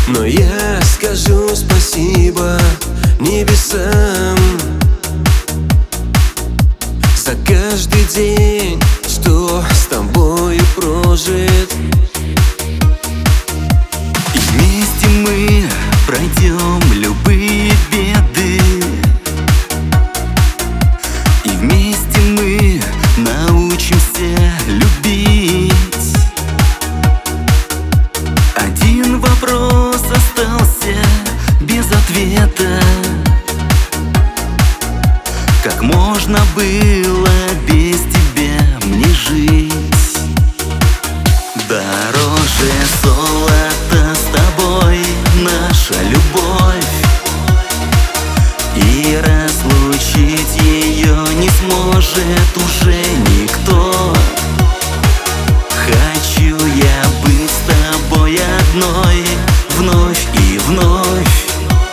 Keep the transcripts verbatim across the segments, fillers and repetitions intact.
Но я скажу спасибо небесам за каждый день, что с тобою прожит. И вместе мы пройдем любые беды, и вместе мы научимся любить. Один вопрос остался без ответа: как можно было без тебя мне жить? Дороже золота с тобой наша любовь, и разлучить ее не сможет уже никто. Хочу я быть с тобой одной вновь и вновь,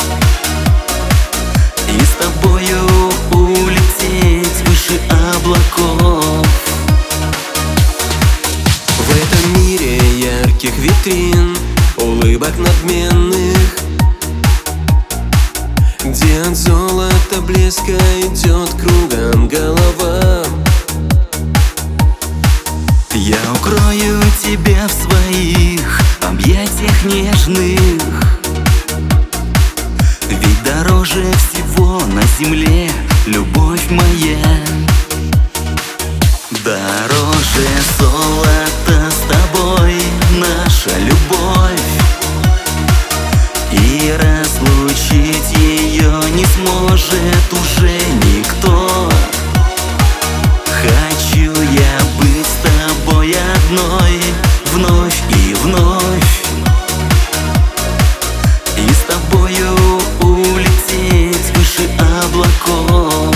и с тобою улететь выше облаков. В этом мире ярких витрин, улыбок надменных, где от золота блеска идет кругом голова. Я укрою тебя в своих объятиях нежных, ведь дороже всего на земле любовь моя. Дороже золота с тобой наша любовь, и разлучить ее не сможет уже никто. Хочу я быть с тобой одной вновь и вновь, и с тобою улететь выше облаков.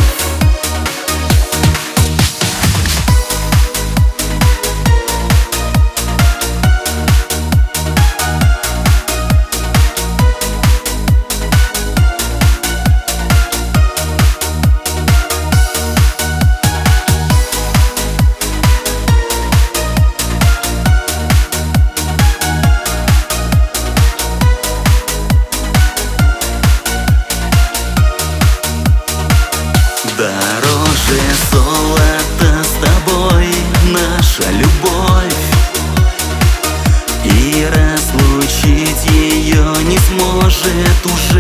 Дороже золота с тобой наша любовь, и разлучить ее не сможет уже